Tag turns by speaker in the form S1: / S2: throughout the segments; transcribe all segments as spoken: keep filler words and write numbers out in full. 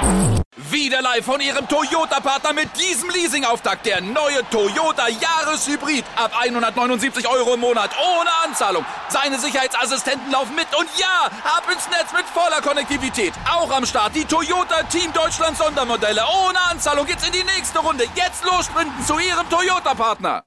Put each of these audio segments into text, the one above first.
S1: Wieder live von Ihrem Toyota-Partner mit diesem Leasing-Auftakt. Der neue Toyota Jahreshybrid. Ab hundertneunundsiebzig Euro im Monat. Ohne Anzahlung. Seine Sicherheitsassistenten laufen mit. Und ja, ab ins Netz mit voller Konnektivität. Auch am Start die Toyota Team Deutschland Sondermodelle. Ohne Anzahlung geht's in die nächste Runde. Jetzt los sprinten zu Ihrem Toyota-Partner.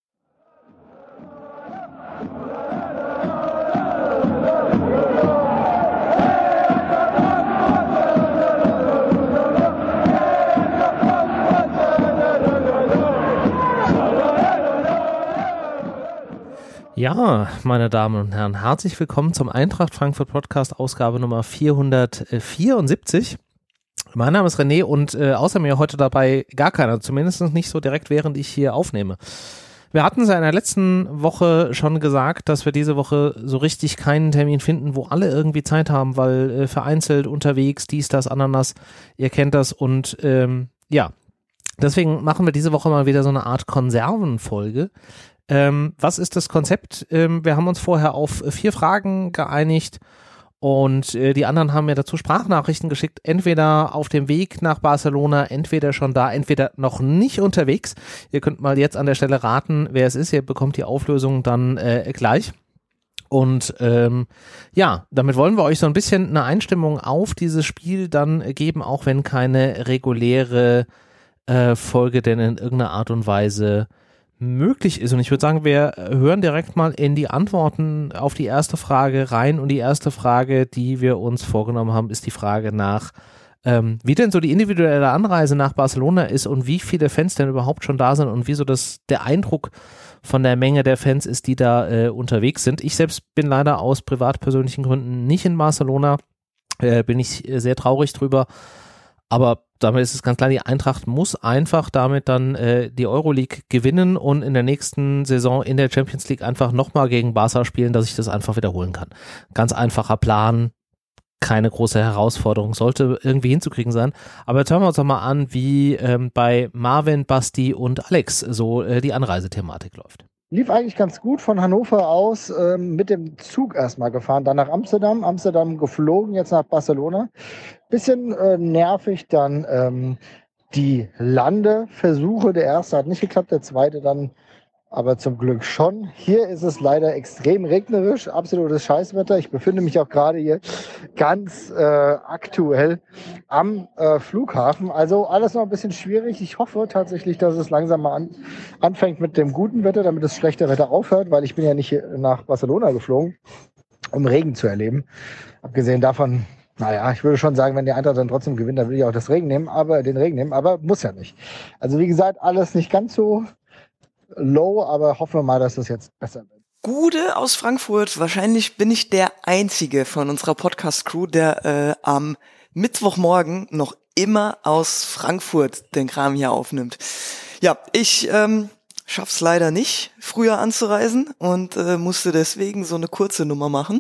S2: Ja, meine Damen und Herren, herzlich willkommen zum Eintracht Frankfurt Podcast, Ausgabe Nummer vierhundertvierundsiebzig. Mein Name ist René und äh, außer mir heute dabei gar keiner, zumindest nicht so direkt, während ich hier aufnehme. Wir hatten es ja in der letzten Woche schon gesagt, dass wir diese Woche so richtig keinen Termin finden, wo alle irgendwie Zeit haben, weil äh, vereinzelt unterwegs, dies, das, Ananas, ihr kennt das und ähm, ja, deswegen machen wir diese Woche mal wieder so eine Art Konservenfolge. Ähm, was ist das Konzept? Ähm, wir haben uns vorher auf vier Fragen geeinigt und äh, die anderen haben mir dazu Sprachnachrichten geschickt, entweder auf dem Weg nach Barcelona, entweder schon da, entweder noch nicht unterwegs. Ihr könnt mal jetzt an der Stelle raten, wer es ist. Ihr bekommt die Auflösung dann äh, gleich. Und ähm, ja, damit wollen wir euch so ein bisschen eine Einstimmung auf dieses Spiel dann geben, auch wenn keine reguläre äh, Folge denn in irgendeiner Art und Weise möglich ist. Und ich würde sagen, wir hören direkt mal in die Antworten auf die erste Frage rein. Und die erste Frage, die wir uns vorgenommen haben, ist die Frage nach, ähm, wie denn so die individuelle Anreise nach Barcelona ist und wie viele Fans denn überhaupt schon da sind und wieso das der Eindruck von der Menge der Fans ist, die da äh, unterwegs sind. Ich selbst bin leider aus privat-persönlichen Gründen nicht in Barcelona. Äh, bin ich sehr traurig drüber. Aber damit ist es ganz klar, die Eintracht muss einfach damit dann äh, die Euroleague gewinnen und in der nächsten Saison in der Champions League einfach nochmal gegen Barca spielen, dass ich das einfach wiederholen kann. Ganz einfacher Plan, keine große Herausforderung, sollte irgendwie hinzukriegen sein. Aber jetzt hören wir uns doch mal an, wie ähm, bei Marvin, Basti und Alex so äh, die Anreisethematik läuft.
S3: Lief eigentlich ganz gut von Hannover aus, ähm, mit dem Zug erstmal gefahren, dann nach Amsterdam, Amsterdam geflogen, jetzt nach Barcelona. Bisschen äh, nervig dann ähm, die Landeversuche. Der erste hat nicht geklappt, der zweite dann aber zum Glück schon. Hier ist es leider extrem regnerisch, absolutes Scheißwetter. Ich befinde mich auch gerade hier ganz äh, aktuell am äh, Flughafen. Also alles noch ein bisschen schwierig. Ich hoffe tatsächlich, dass es langsam mal an, anfängt mit dem guten Wetter, damit das schlechte Wetter aufhört, weil ich bin ja nicht nach Barcelona geflogen, um Regen zu erleben. Abgesehen davon, naja, ich würde schon sagen, wenn die Eintracht dann trotzdem gewinnt, dann will ich auch das Regen nehmen, aber den Regen nehmen, aber muss ja nicht. Also wie gesagt, alles nicht ganz so low, aber hoffen wir mal, dass das jetzt besser wird.
S4: Gude aus Frankfurt. Wahrscheinlich bin ich der Einzige von unserer Podcast-Crew, der äh, am Mittwochmorgen noch immer aus Frankfurt den Kram hier aufnimmt. Ja, ich ähm, schaff's leider nicht, früher anzureisen und äh, musste deswegen so eine kurze Nummer machen.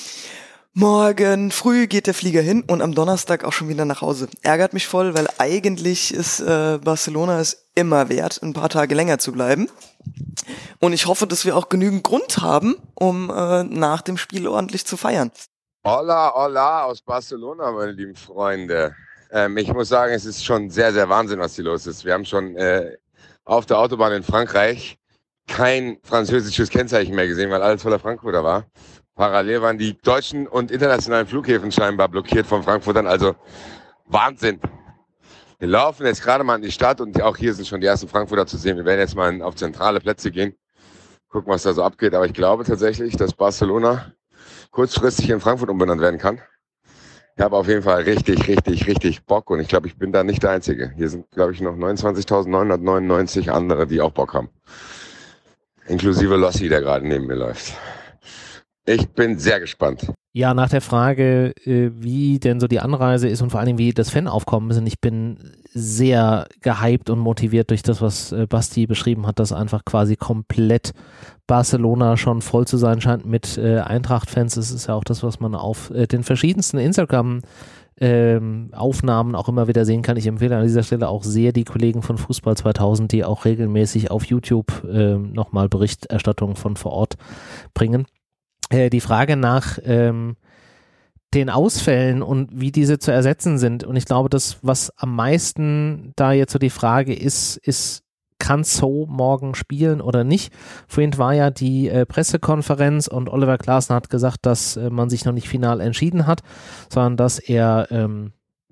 S4: Morgen früh geht der Flieger hin und am Donnerstag auch schon wieder nach Hause. Ärgert mich voll, weil eigentlich ist äh, Barcelona es immer wert, ein paar Tage länger zu bleiben. Und ich hoffe, dass wir auch genügend Grund haben, um äh, nach dem Spiel ordentlich zu feiern.
S5: Hola, hola aus Barcelona, meine lieben Freunde. Ähm, ich muss sagen, es ist schon sehr, sehr Wahnsinn, was hier los ist. Wir haben schon äh, auf der Autobahn in Frankreich kein französisches Kennzeichen mehr gesehen, weil alles voller Frankfurter war. Parallel waren die deutschen und internationalen Flughäfen scheinbar blockiert von Frankfurtern. Also Wahnsinn. Wir laufen jetzt gerade mal in die Stadt und auch hier sind schon die ersten Frankfurter zu sehen. Wir werden jetzt mal auf zentrale Plätze gehen, gucken, was da so abgeht. Aber ich glaube tatsächlich, dass Barcelona kurzfristig in Frankfurt umbenannt werden kann. Ich habe auf jeden Fall richtig, richtig, richtig Bock und ich glaube, ich bin da nicht der Einzige. Hier sind, glaube ich, noch neunundzwanzigtausendneunhundertneunundneunzig andere, die auch Bock haben. Inklusive Lossi, der gerade neben mir läuft. Ich bin sehr gespannt.
S2: Ja, nach der Frage, wie denn so die Anreise ist und vor allem wie das Fanaufkommen ist, und ich bin sehr gehypt und motiviert durch das, was Basti beschrieben hat, dass einfach quasi komplett Barcelona schon voll zu sein scheint mit Eintracht-Fans. Das ist ja auch das, was man auf den verschiedensten Instagram Ähm, Aufnahmen auch immer wieder sehen kann. Ich empfehle an dieser Stelle auch sehr die Kollegen von Fußball zweitausend, die auch regelmäßig auf YouTube äh, nochmal Berichterstattungen von vor Ort bringen. Äh, die Frage nach ähm, den Ausfällen und wie diese zu ersetzen sind. Und ich glaube, das, was am meisten da jetzt so die Frage ist, ist, kann So morgen spielen oder nicht? Vorhin war ja die äh, Pressekonferenz und Oliver Glasner hat gesagt, dass äh, man sich noch nicht final entschieden hat, sondern dass er ähm,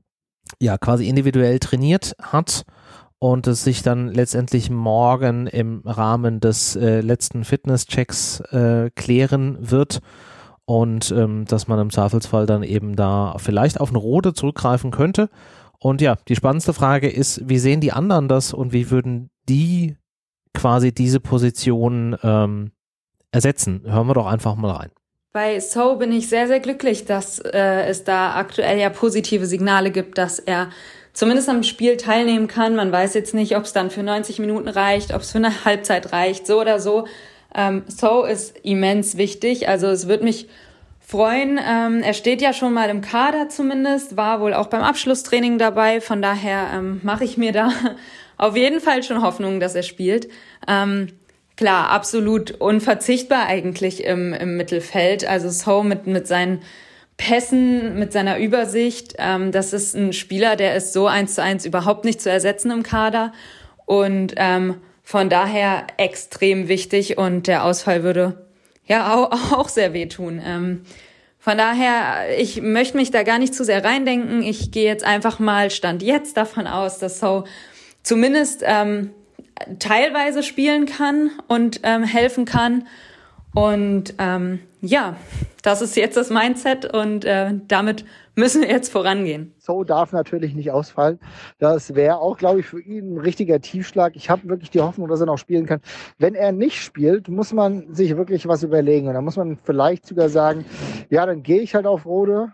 S2: ja quasi individuell trainiert hat und es sich dann letztendlich morgen im Rahmen des äh, letzten Fitnesschecks äh, klären wird. Und ähm, dass man im Zweifelsfall dann eben da vielleicht auf eine Rode zurückgreifen könnte. Und ja, die spannendste Frage ist, wie sehen die anderen das und wie würden die quasi diese Position ähm, ersetzen? Hören wir doch einfach mal rein.
S6: Bei So bin ich sehr, sehr glücklich, dass äh, es da aktuell ja positive Signale gibt, dass er zumindest am Spiel teilnehmen kann. Man weiß jetzt nicht, ob es dann für neunzig Minuten reicht, ob es für eine Halbzeit reicht, so oder so. Ähm, So ist immens wichtig, also es wird mich freuen. Ähm, er steht ja schon mal im Kader zumindest, war wohl auch beim Abschlusstraining dabei, von daher ähm, mache ich mir da auf jeden Fall schon Hoffnung, dass er spielt. Ähm, klar, absolut unverzichtbar eigentlich im, im Mittelfeld, also So mit, mit seinen Pässen, mit seiner Übersicht, ähm, das ist ein Spieler, der ist so eins zu eins überhaupt nicht zu ersetzen im Kader und ähm, von daher extrem wichtig und der Ausfall würde ja auch, auch sehr wehtun. Ähm, von daher, ich möchte mich da gar nicht zu sehr reindenken. Ich gehe jetzt einfach mal Stand jetzt davon aus, dass So zumindest ähm, teilweise spielen kann und ähm, helfen kann. Und ähm, ja, das ist jetzt das Mindset und äh, damit müssen wir jetzt vorangehen.
S3: So darf natürlich nicht ausfallen. Das wäre auch, glaube ich, für ihn ein richtiger Tiefschlag. Ich habe wirklich die Hoffnung, dass er noch spielen kann. Wenn er nicht spielt, muss man sich wirklich was überlegen. Und dann muss man vielleicht sogar sagen, ja, dann gehe ich halt auf Rode.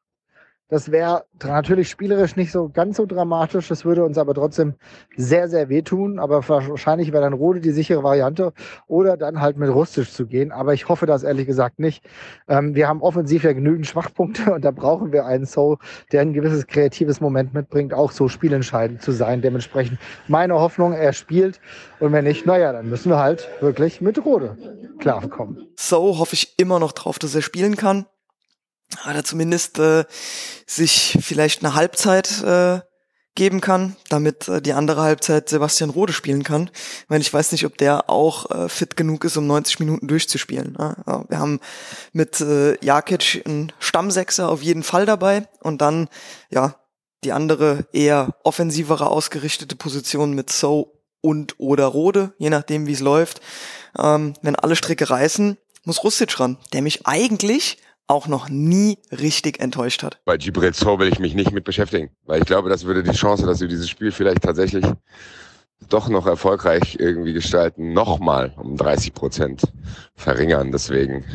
S3: Das wäre natürlich spielerisch nicht so ganz so dramatisch. Das würde uns aber trotzdem sehr, sehr wehtun. Aber wahrscheinlich wäre dann Rode die sichere Variante oder dann halt mit Rustic zu gehen. Aber ich hoffe das ehrlich gesagt nicht. Ähm, wir haben offensiv ja genügend Schwachpunkte und da brauchen wir einen So, der ein gewisses kreatives Moment mitbringt, auch so spielentscheidend zu sein. Dementsprechend meine Hoffnung, er spielt. Und wenn nicht, naja, dann müssen wir halt wirklich mit Rode klarkommen.
S4: So hoffe ich immer noch drauf, dass er spielen kann. Oder zumindest äh, sich vielleicht eine Halbzeit äh, geben kann, damit äh, die andere Halbzeit Sebastian Rode spielen kann. Weil ich weiß nicht, ob der auch äh, fit genug ist, um neunzig Minuten durchzuspielen. Ja, wir haben mit äh, Jakic einen Stammsechser auf jeden Fall dabei und dann ja die andere eher offensivere ausgerichtete Position mit So und oder Rode, je nachdem wie es läuft. Ähm, wenn alle Stricke reißen, muss Rustic ran, der mich eigentlich auch noch nie richtig enttäuscht hat.
S5: Bei Djibril So will ich mich nicht mit beschäftigen, weil ich glaube, das würde die Chance, dass wir dieses Spiel vielleicht tatsächlich doch noch erfolgreich irgendwie gestalten, nochmal um dreißig Prozent verringern. Deswegen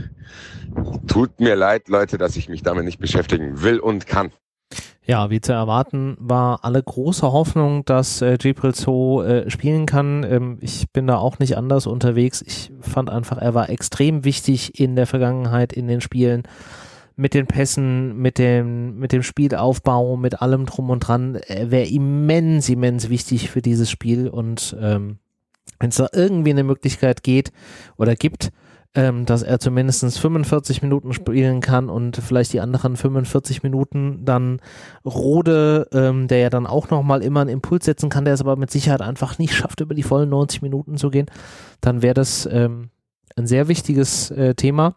S5: tut mir leid, Leute, dass ich mich damit nicht beschäftigen will und kann.
S2: Ja, wie zu erwarten, war alle große Hoffnung, dass äh, Djibril So äh, spielen kann. Ähm, ich bin da auch nicht anders unterwegs. Ich fand einfach, er war extrem wichtig in der Vergangenheit in den Spielen mit den Pässen, mit dem, mit dem Spielaufbau, mit allem drum und dran. Er wäre immens, immens wichtig für dieses Spiel und ähm, wenn es da irgendwie eine Möglichkeit geht oder gibt, Ähm, dass er zumindest fünfundvierzig Minuten spielen kann und vielleicht die anderen fünfundvierzig Minuten dann Rode, ähm, der ja dann auch nochmal immer einen Impuls setzen kann, der es aber mit Sicherheit einfach nicht schafft, über die vollen neunzig Minuten zu gehen, dann wäre das ähm, ein sehr wichtiges äh, Thema.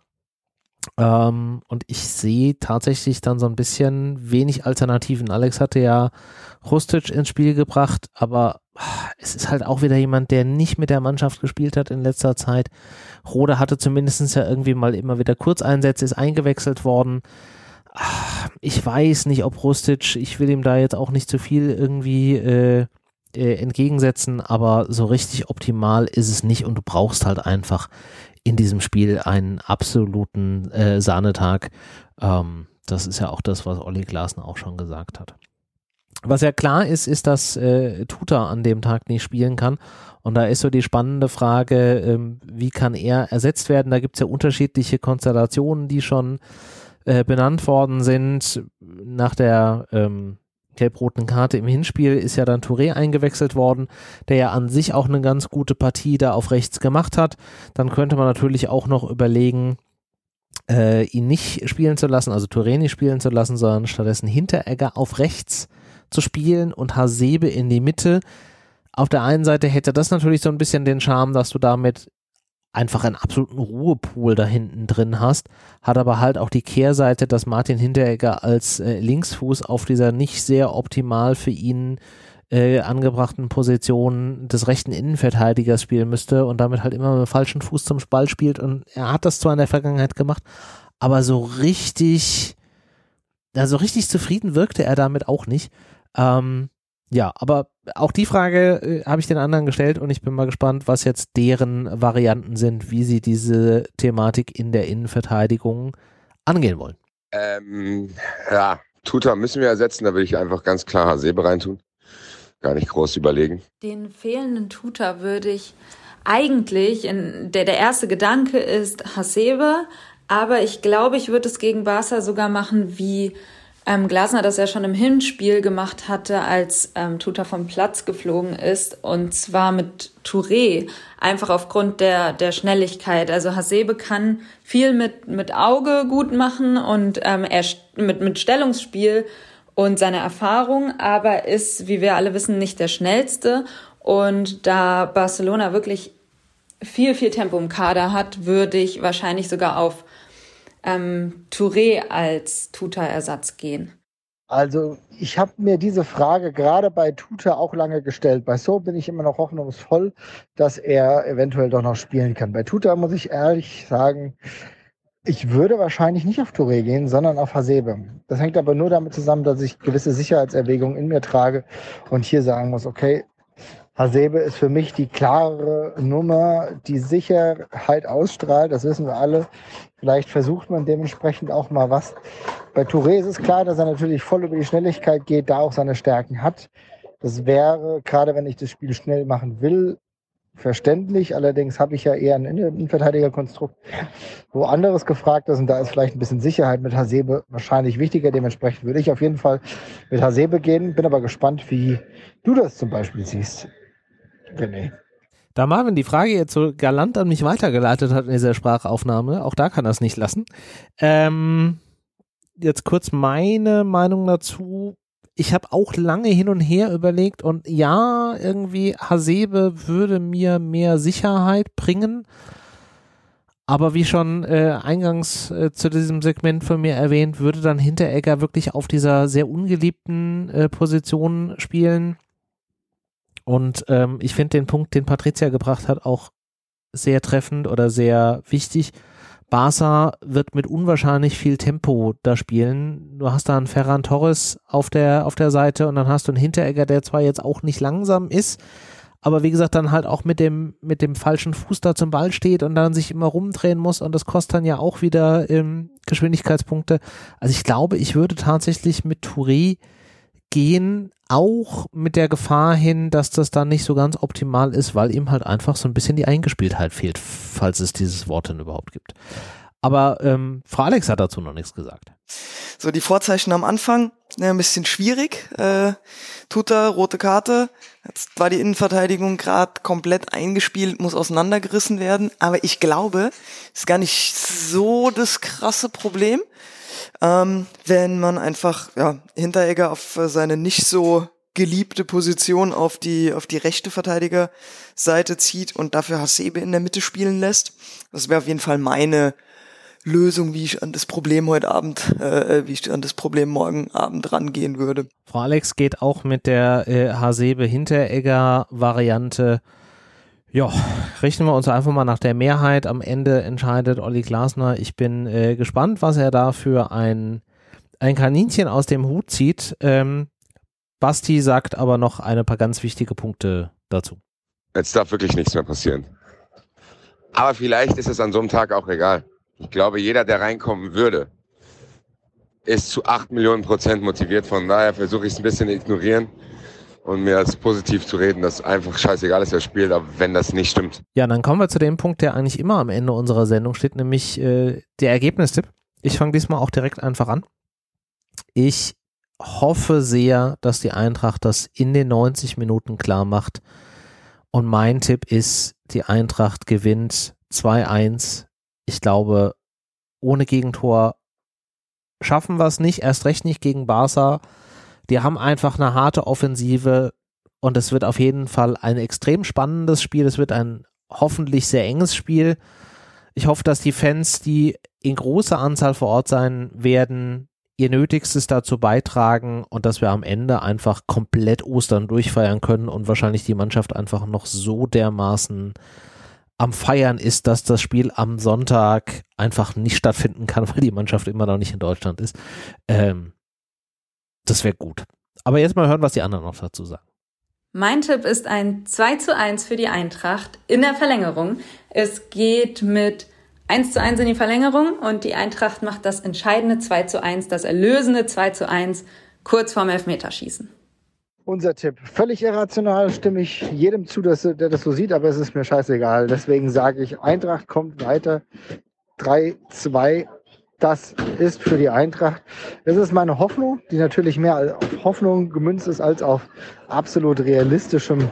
S2: Ähm, und ich sehe tatsächlich dann so ein bisschen wenig Alternativen. Alex hatte ja Rustic ins Spiel gebracht, aber es ist halt auch wieder jemand, der nicht mit der Mannschaft gespielt hat in letzter Zeit. Rode hatte zumindest ja irgendwie mal immer wieder Kurzeinsätze, ist eingewechselt worden. Ich weiß nicht, ob Rustic, ich will ihm da jetzt auch nicht zu viel irgendwie äh, äh, entgegensetzen, aber so richtig optimal ist es nicht und du brauchst halt einfach in diesem Spiel einen absoluten äh, Sahnetag. Ähm, das ist ja auch das, was Olli Glasner auch schon gesagt hat. Was ja klar ist, ist, dass äh, Tuta an dem Tag nicht spielen kann. Und da ist so die spannende Frage, ähm, wie kann er ersetzt werden? Da gibt es ja unterschiedliche Konstellationen, die schon äh, benannt worden sind. Nach der ähm, gelb-roten Karte im Hinspiel ist ja dann Touré eingewechselt worden, der ja an sich auch eine ganz gute Partie da auf rechts gemacht hat. Dann könnte man natürlich auch noch überlegen, äh, ihn nicht spielen zu lassen, also Touré nicht spielen zu lassen, sondern stattdessen Hinteregger auf rechts zu spielen und Hasebe in die Mitte. Auf der einen Seite hätte das natürlich so ein bisschen den Charme, dass du damit einfach einen absoluten Ruhepol da hinten drin hast, hat aber halt auch die Kehrseite, dass Martin Hinteregger als äh, Linksfuß auf dieser nicht sehr optimal für ihn äh, angebrachten Position des rechten Innenverteidigers spielen müsste und damit halt immer mit dem falschen Fuß zum Ball spielt, und er hat das zwar in der Vergangenheit gemacht, aber so richtig, also richtig zufrieden wirkte er damit auch nicht. Ähm, ja, aber auch die Frage äh, habe ich den anderen gestellt und ich bin mal gespannt, was jetzt deren Varianten sind, wie sie diese Thematik in der Innenverteidigung angehen wollen.
S5: Ähm, ja, Tuta müssen wir ersetzen, da will ich einfach ganz klar Hasebe reintun. Gar nicht groß überlegen.
S6: Den fehlenden Tuta würde ich eigentlich, in, der, der erste Gedanke ist Hasebe, aber ich glaube, ich würde es gegen Barca sogar machen, wie ähm, Glasner das ja schon im Hinspiel gemacht hatte, als ähm, Tuta vom Platz geflogen ist, und zwar mit Touré, einfach aufgrund der, der Schnelligkeit. Also Hasebe kann viel mit, mit Auge gut machen und ähm, er mit, mit Stellungsspiel und seine Erfahrung, aber ist, wie wir alle wissen, nicht der schnellste. Und da Barcelona wirklich viel, viel Tempo im Kader hat, würde ich wahrscheinlich sogar auf ähm, Touré als Tuta-Ersatz gehen.
S3: Also ich habe mir diese Frage gerade bei Tuta auch lange gestellt. Bei So bin ich immer noch hoffnungsvoll, dass er eventuell doch noch spielen kann. Bei Tuta muss ich ehrlich sagen, ich würde wahrscheinlich nicht auf Touré gehen, sondern auf Hasebe. Das hängt aber nur damit zusammen, dass ich gewisse Sicherheitserwägungen in mir trage und hier sagen muss, okay, Hasebe ist für mich die klare Nummer, die Sicherheit ausstrahlt, das wissen wir alle. Vielleicht versucht man dementsprechend auch mal was. Bei Touré ist es klar, dass er natürlich voll über die Schnelligkeit geht, da auch seine Stärken hat. Das wäre, gerade wenn ich das Spiel schnell machen will, verständlich. Allerdings habe ich ja eher ein Innenverteidigerkonstrukt, wo anderes gefragt ist, und da ist vielleicht ein bisschen Sicherheit mit Hasebe wahrscheinlich wichtiger. Dementsprechend würde ich auf jeden Fall mit Hasebe gehen. Bin aber gespannt, wie du das zum Beispiel siehst, René.
S2: Da Marvin die Frage jetzt so galant an mich weitergeleitet hat in dieser Sprachaufnahme, auch da kann er es nicht lassen. Ähm, jetzt kurz meine Meinung dazu. Ich habe auch lange hin und her überlegt und ja, irgendwie Hasebe würde mir mehr Sicherheit bringen, aber wie schon äh, eingangs äh, zu diesem Segment von mir erwähnt, würde dann Hinteregger wirklich auf dieser sehr ungeliebten äh, Position spielen, und ähm, ich finde den Punkt, den Patricia gebracht hat, auch sehr treffend oder sehr wichtig. Barca wird mit unwahrscheinlich viel Tempo da spielen. Du hast da einen Ferran Torres auf der, auf der Seite und dann hast du einen Hinteregger, der zwar jetzt auch nicht langsam ist, aber wie gesagt dann halt auch mit dem, mit dem falschen Fuß da zum Ball steht und dann sich immer rumdrehen muss, und das kostet dann ja auch wieder ähm, Geschwindigkeitspunkte. Also ich glaube, ich würde tatsächlich mit Touré gehen, auch mit der Gefahr hin, dass das dann nicht so ganz optimal ist, weil ihm halt einfach so ein bisschen die Eingespieltheit fehlt, falls es dieses Wort denn überhaupt gibt. Aber ähm, Frau Alex hat dazu noch nichts gesagt.
S4: So, die Vorzeichen am Anfang, ne, ein bisschen schwierig. Äh, Tuta, rote Karte. Jetzt war die Innenverteidigung gerade komplett eingespielt, muss auseinandergerissen werden. Aber ich glaube, ist gar nicht so das krasse Problem. Ähm, wenn man einfach ja, Hinteregger auf seine nicht so geliebte Position auf die auf die rechte Verteidigerseite zieht und dafür Hasebe in der Mitte spielen lässt. Das wäre auf jeden Fall meine Lösung, wie ich an das Problem heute Abend, äh, wie ich an das Problem morgen Abend rangehen würde.
S2: Frau Alex geht auch mit der äh, Hasebe-Hinteregger-Variante. Ja, richten wir uns einfach mal nach der Mehrheit. Am Ende entscheidet Olli Glasner. Ich bin äh, gespannt, was er da für ein, ein Kaninchen aus dem Hut zieht. Ähm, Basti sagt aber noch ein paar ganz wichtige Punkte dazu.
S5: Jetzt darf wirklich nichts mehr passieren. Aber vielleicht ist es an so einem Tag auch egal. Ich glaube, jeder, der reinkommen würde, ist zu acht Millionen Prozent motiviert. Von daher versuche ich es ein bisschen zu ignorieren und mir als positiv zu reden, dass einfach scheißegal ist, wer spielt, aber wenn das nicht stimmt.
S2: Ja, dann kommen wir zu dem Punkt, der eigentlich immer am Ende unserer Sendung steht, nämlich äh, der Ergebnistipp. Ich fange diesmal auch direkt einfach an. Ich hoffe sehr, dass die Eintracht das in den neunzig Minuten klar macht. Und mein Tipp ist, die Eintracht gewinnt zwei eins. Ich glaube, ohne Gegentor schaffen wir es nicht, erst recht nicht gegen Barca. Die haben einfach eine harte Offensive und es wird auf jeden Fall ein extrem spannendes Spiel. Es wird ein hoffentlich sehr enges Spiel. Ich hoffe, dass die Fans, die in großer Anzahl vor Ort sein werden, ihr Nötigstes dazu beitragen und dass wir am Ende einfach komplett Ostern durchfeiern können und wahrscheinlich die Mannschaft einfach noch so dermaßen am Feiern ist, dass das Spiel am Sonntag einfach nicht stattfinden kann, weil die Mannschaft immer noch nicht in Deutschland ist. Ähm, das wäre gut. Aber jetzt mal hören, was die anderen noch dazu sagen.
S6: Mein Tipp ist ein zwei zu eins für die Eintracht in der Verlängerung. Es geht mit eins zu eins in die Verlängerung und die Eintracht macht das entscheidende zwei zu eins, das erlösende zwei zu eins kurz vorm Elfmeterschießen.
S3: Unser Tipp. Völlig irrational, stimme ich jedem zu, dass, der das so sieht, aber es ist mir scheißegal. Deswegen sage ich, Eintracht kommt weiter. drei zwei, das ist für die Eintracht. Das ist meine Hoffnung, die natürlich mehr auf Hoffnung gemünzt ist als auf absolut realistischem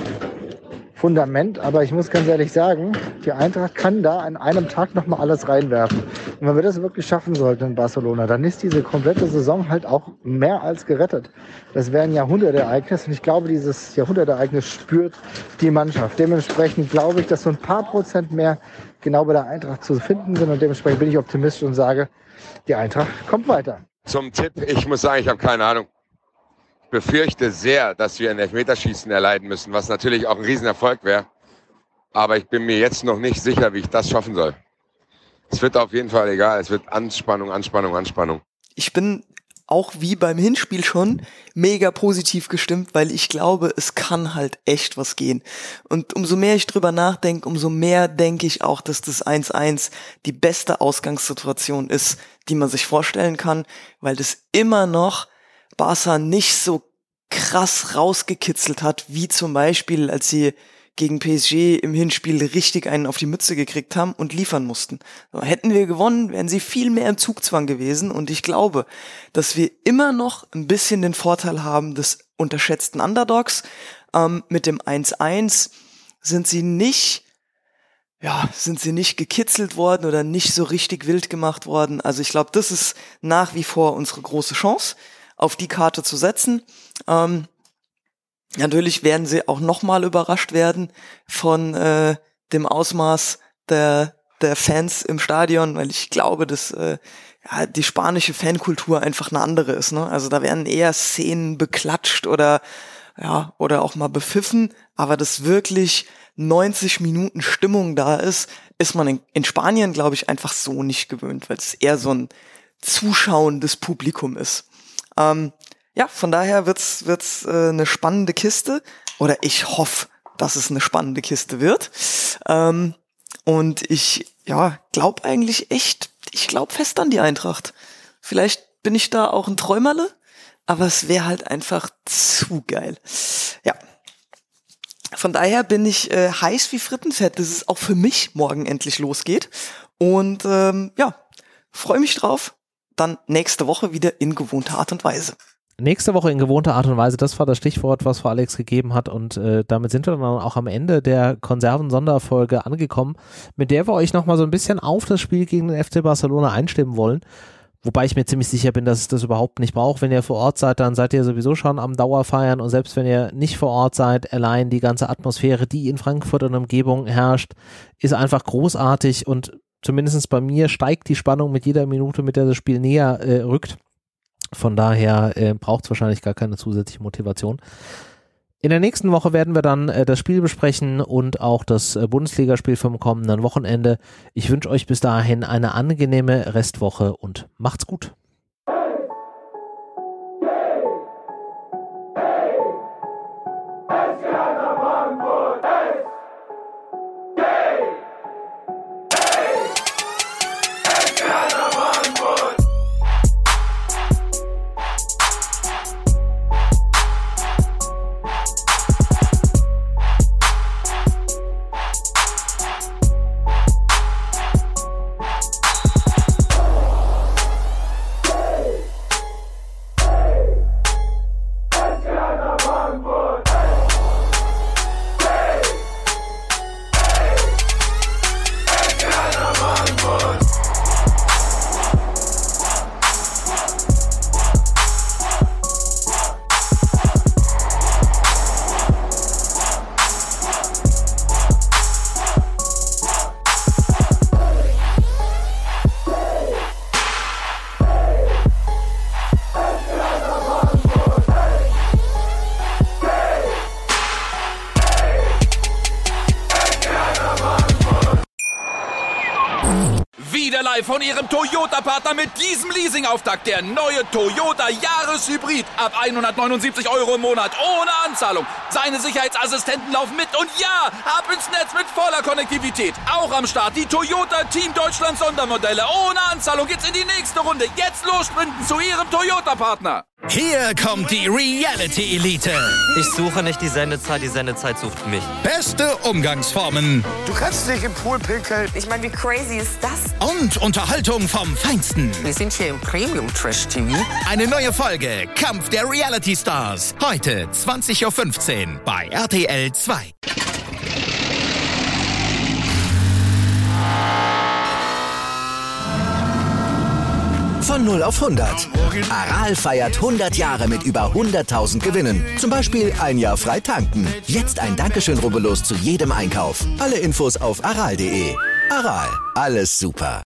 S3: Fundament. Aber ich muss ganz ehrlich sagen, die Eintracht kann da an einem Tag nochmal alles reinwerfen. Und wenn wir das wirklich schaffen sollten in Barcelona, dann ist diese komplette Saison halt auch mehr als gerettet. Das wäre ein Jahrhundertereignis und ich glaube, dieses Jahrhundertereignis spürt die Mannschaft. Dementsprechend glaube ich, dass so ein paar Prozent mehr genau bei der Eintracht zu finden sind und dementsprechend bin ich optimistisch und sage, die Eintracht kommt weiter.
S5: Zum Tipp, ich muss sagen, ich habe keine Ahnung. Ich befürchte sehr, dass wir ein Elfmeterschießen erleiden müssen, was natürlich auch ein Riesenerfolg wäre. Aber ich bin mir jetzt noch nicht sicher, wie ich das schaffen soll. Es wird auf jeden Fall egal. Es wird Anspannung, Anspannung, Anspannung.
S4: Ich bin auch wie beim Hinspiel schon mega positiv gestimmt, weil ich glaube, es kann halt echt was gehen. Und umso mehr ich drüber nachdenke, umso mehr denke ich auch, dass das eins eins die beste Ausgangssituation ist, die man sich vorstellen kann, weil das immer noch Barca nicht so krass rausgekitzelt hat, wie zum Beispiel, als sie gegen P S G im Hinspiel richtig einen auf die Mütze gekriegt haben und liefern mussten. So, hätten wir gewonnen, wären sie viel mehr im Zugzwang gewesen und ich glaube, dass wir immer noch ein bisschen den Vorteil haben des unterschätzten Underdogs. Ähm, mit dem eins eins sind sie nicht, ja, sind sie nicht gekitzelt worden oder nicht so richtig wild gemacht worden. Also ich glaube, das ist nach wie vor unsere große Chance, auf die Karte zu setzen. Ähm, Natürlich werden sie auch nochmal überrascht werden von äh, dem Ausmaß der der Fans im Stadion, weil ich glaube, dass äh, ja, die spanische Fankultur einfach eine andere ist. Ne? Also da werden eher Szenen beklatscht oder ja oder auch mal bepfiffen, aber dass wirklich neunzig Minuten Stimmung da ist, ist man in, in Spanien, glaube ich, einfach so nicht gewöhnt, weil es eher so ein zuschauendes Publikum ist. Ähm, Ja, von daher wird's wird's äh, eine spannende Kiste oder ich hoffe, dass es eine spannende Kiste wird. Ähm, und ich ja glaube eigentlich echt, ich glaube fest an die Eintracht. Vielleicht bin ich da auch ein Träumerle, aber es wäre halt einfach zu geil. Ja. Von daher bin ich äh, heiß wie Frittenfett, dass es auch für mich morgen endlich losgeht. Und ähm, ja, freue mich drauf. Dann nächste Woche wieder in gewohnter Art und Weise.
S2: Nächste Woche in gewohnter Art und Weise, das war das Stichwort, was Frau Alex gegeben hat und äh, damit sind wir dann auch am Ende der Konserven-Sonderfolge angekommen, mit der wir euch nochmal so ein bisschen auf das Spiel gegen den F C Barcelona einstimmen wollen, wobei ich mir ziemlich sicher bin, dass es das überhaupt nicht braucht. Wenn ihr vor Ort seid, dann seid ihr sowieso schon am Dauerfeiern und selbst wenn ihr nicht vor Ort seid, allein die ganze Atmosphäre, die in Frankfurt und Umgebung herrscht, ist einfach großartig und zumindest bei mir steigt die Spannung mit jeder Minute, mit der das Spiel näher äh, rückt. Von daher äh, braucht es wahrscheinlich gar keine zusätzliche Motivation. In der nächsten Woche werden wir dann äh, das Spiel besprechen und auch das äh, Bundesligaspiel vom kommenden Wochenende. Ich wünsche euch bis dahin eine angenehme Restwoche und macht's gut.
S1: live von Ihrem Toyota-Partner mit diesem Leasing-Auftakt. Der neue Toyota Jahreshybrid. Ab hundertneunundsiebzig Euro im Monat. Ohne Anzahlung. Seine Sicherheitsassistenten laufen mit. Und ja, ab ins Netz mit voller Konnektivität. Auch am Start die Toyota Team Deutschland Sondermodelle. Ohne Anzahlung geht's in die nächste Runde. Jetzt los sprinten zu Ihrem Toyota-Partner.
S7: Hier kommt die Reality Elite.
S8: Ich suche nicht die Sendezeit, die Sendezeit sucht mich.
S7: Beste Umgangsformen.
S9: Du kannst nicht im Pool pinkeln.
S10: Ich meine, wie crazy ist das?
S7: Und Unterhaltung vom Feinsten.
S10: Wir sind hier im Premium Trash T V.
S7: Eine neue Folge Kampf der Reality Stars. Heute zwanzig Uhr fünfzehn bei R T L zwei.
S11: Von null auf hundert. Aral feiert hundert Jahre mit über hunderttausend Gewinnen. Zum Beispiel ein Jahr frei tanken. Jetzt ein Dankeschön, rubbellos zu jedem Einkauf. Alle Infos auf aral punkt de. Aral, alles super.